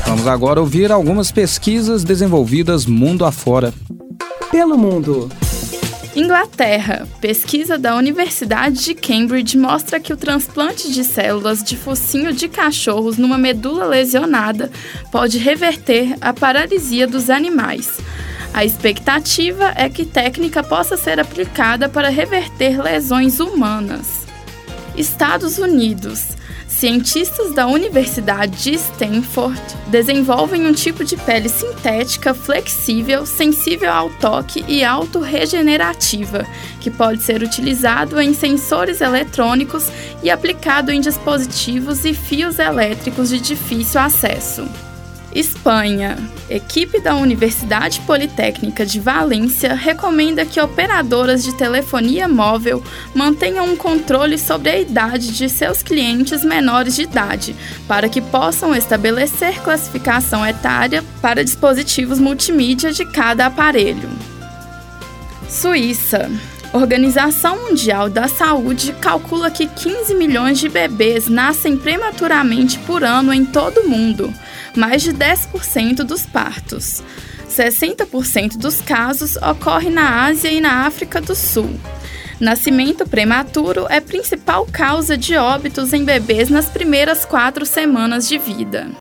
Vamos agora ouvir algumas pesquisas desenvolvidas mundo afora. Pelo mundo. Inglaterra. Pesquisa da Universidade de Cambridge mostra que o transplante de células de focinho de cachorros numa medula lesionada pode reverter a paralisia dos animais. A expectativa é que técnica possa ser aplicada para reverter lesões humanas. Estados Unidos. Cientistas da Universidade de Stanford desenvolvem um tipo de pele sintética flexível, sensível ao toque e autorregenerativa, que pode ser utilizado em sensores eletrônicos e aplicado em dispositivos e fios elétricos de difícil acesso. Espanha. Equipe da Universidade Politécnica de Valência recomenda que operadoras de telefonia móvel mantenham um controle sobre a idade de seus clientes menores de idade, para que possam estabelecer classificação etária para dispositivos multimídia de cada aparelho. Suíça. Organização Mundial da Saúde calcula que 15 milhões de bebês nascem prematuramente por ano em todo o mundo, mais de 10% dos partos. 60% dos casos ocorrem na Ásia e na África do Sul. Nascimento prematuro é a principal causa de óbitos em bebês nas primeiras 4 semanas de vida.